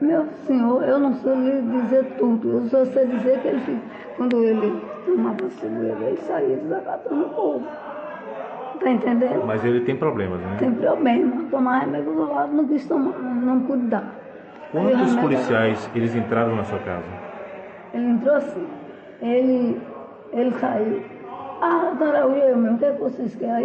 Meu senhor, eu não sei lhe dizer tudo. Eu só sei dizer que ele, quando ele tomava cigarro, ele saía desacatando o povo. Tá entendendo? Mas ele tem problemas, né? Tem problema. Tomar remédio do lado, não quis tomar, não pude dar. Quantos policiais eles entraram na sua casa? Ele entrou assim. Ele saiu. Dona Araújo, eu mesmo, o que é que vocês querem?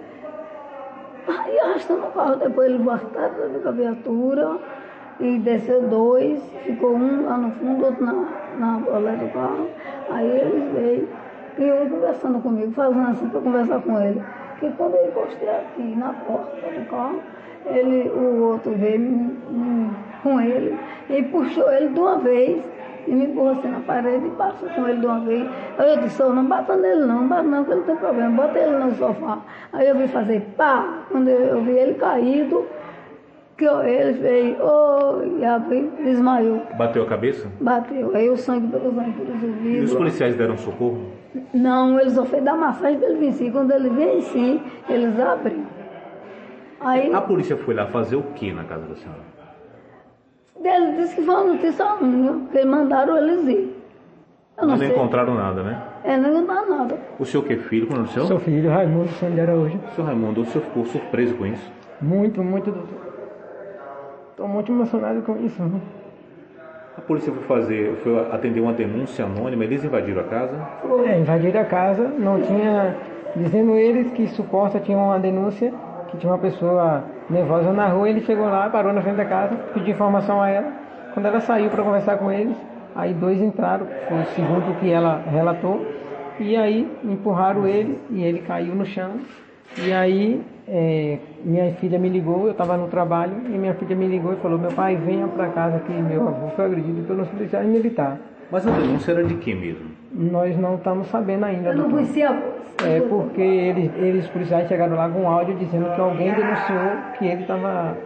Aí arrastando o carro, depois ele voltaram com a viatura e desceu 2, ficou um lá no fundo, outro na bolé do carro. Aí eles veio e um conversando comigo, fazendo assim para conversar com ele. Porque quando eu encostei aqui na porta do carro, o outro veio com ele e puxou ele de uma vez e me empurrou assim na parede e passou com ele de uma vez. Aí eu disse, não bata nele não, bata não, que ele não tem problema, bota ele no sofá. Aí eu vi fazer pá, quando eu vi ele caído, que ele veio, e abriu, desmaiou. Bateu a cabeça? Bateu, aí o sangue pelos ouvidos. E os policiais deram socorro? Não, eles só fez dar massagem para ele vencer. Quando ele vem sim, eles abriram. Aí, a polícia foi lá fazer o que na casa da senhora? Ele disse que foi uma notícia ruim, que mandaram eles ir. Eu não encontraram nada, né? Não encontraram nada. O senhor que é filho? Qual é o seu? Sou filho, Raimundo Santos de Araújo. Senhor Raimundo, o senhor ficou surpreso com isso? Muito, muito, doutor. Estou muito emocionado com isso. Né? A polícia foi atender uma denúncia anônima, eles invadiram a casa? Invadiram a casa, não tinha, dizendo eles que suposta tinha uma denúncia, que tinha uma pessoa nervosa na rua, ele chegou lá, parou na frente da casa, pediu informação a ela, quando ela saiu para conversar com eles, aí 2 entraram, foi o segundo que ela relatou, e aí empurraram ele, e ele caiu no chão, e aí minha filha me ligou, eu estava no trabalho, e minha filha me ligou e falou, meu pai, venha para casa que meu avô foi agredido pelos policiais militares. Mas a denúncia era de quem mesmo? Nós não estamos sabendo ainda. Eu não conhecia a voz. Porque os policiais chegaram lá com um áudio dizendo que alguém denunciou que ele estava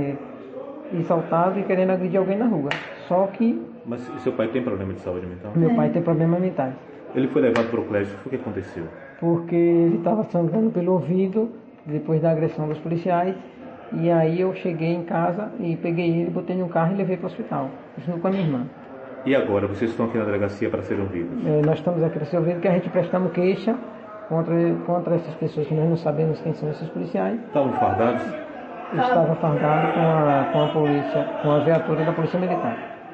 exaltado e querendo agredir alguém na rua. Só que... Mas seu pai tem problema de saúde mental? Meu pai tem problemas mentais. Ele foi levado para o colégio, o que aconteceu? Porque ele estava sangrando pelo ouvido, depois da agressão dos policiais, e aí eu cheguei em casa e peguei ele, botei no carro e levei para o hospital, junto com a minha irmã. E agora, vocês estão aqui na delegacia para serem ouvidos? Nós estamos aqui para ser ouvidos, que a gente prestamos queixa contra essas pessoas que nós não sabemos quem são esses policiais. Estavam fardados? Estava fardado com a polícia, com a viatura da Polícia Militar.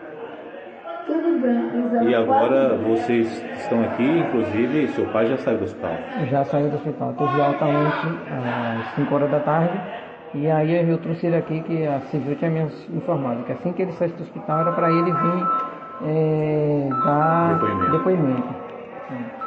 Tudo bem. E agora vocês estão aqui, inclusive seu pai já saiu do hospital? Já saiu do hospital, teve alta ontem às 5 horas da tarde. E aí eu trouxe ele aqui, que a civil tinha me informado, que assim que ele saísse do hospital era para ele vir dar depoimento.